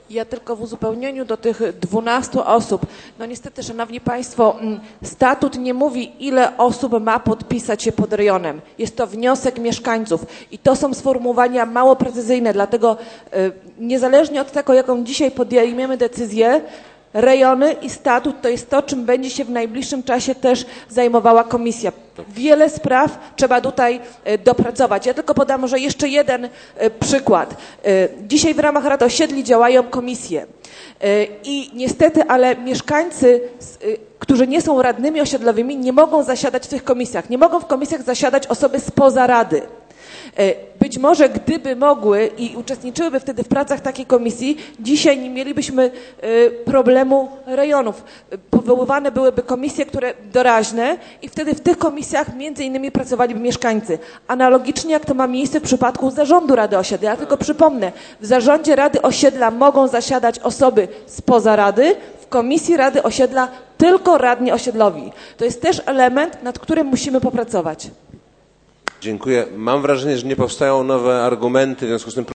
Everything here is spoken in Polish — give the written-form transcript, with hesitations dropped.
Ja tylko w uzupełnieniu do tych 12 osób. No niestety, szanowni państwo, statut nie mówi, ile osób ma podpisać się pod rejonem. Jest to wniosek mieszkańców i to są sformułowania mało precyzyjne, dlatego niezależnie od tego, jaką dzisiaj podejmiemy decyzję, rejony i statut to jest to, czym będzie się w najbliższym czasie też zajmowała komisja. Wiele spraw trzeba tutaj dopracować. Ja tylko podam może jeszcze jeden przykład. Dzisiaj w ramach Rad Osiedli działają komisje i niestety, ale mieszkańcy, którzy nie są radnymi osiedlowymi, nie mogą zasiadać w tych komisjach. Nie mogą w komisjach zasiadać osoby spoza rady. Być może gdyby mogły i uczestniczyłyby wtedy w pracach takiej komisji, dzisiaj nie mielibyśmy problemu rejonów. Powoływane byłyby komisje, które doraźne i wtedy w tych komisjach między innymi pracowaliby mieszkańcy. Analogicznie jak to ma miejsce w przypadku zarządu Rady Osiedla. Ja tylko przypomnę, w zarządzie Rady Osiedla mogą zasiadać osoby spoza rady, w komisji Rady Osiedla tylko radni osiedlowi. To jest też element, nad którym musimy popracować. Dziękuję. Mam wrażenie, że nie powstają nowe argumenty, w związku z tym